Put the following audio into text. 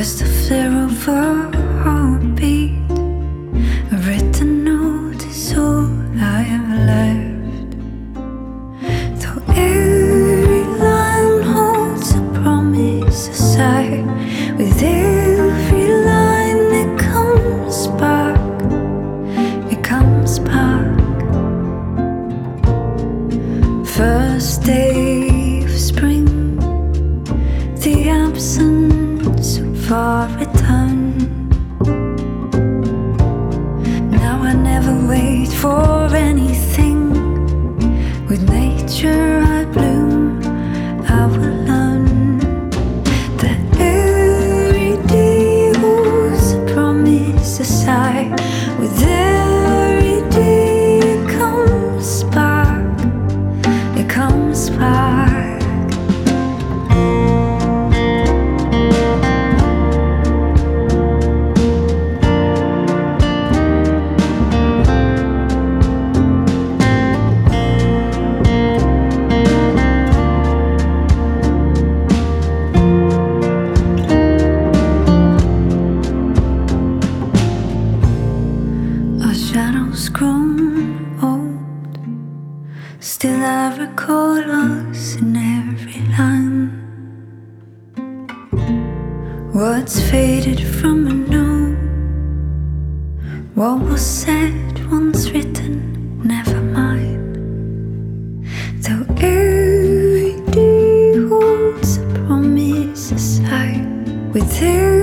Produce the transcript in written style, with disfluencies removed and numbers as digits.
Just a flare of a heartbeat, a written notice, all I have left. Though every line holds a promise aside, with every line it comes back, it comes back. First day of spring, the absence of our return. Now I never wait for anything. With nature I bloom, I will learn that every day holds a promise aside. With every day it comes back, it comes back. Shadows grown old, still I recall us in every line. Words faded from a note, what was said once written, never mind. Though every day holds a promise aside, with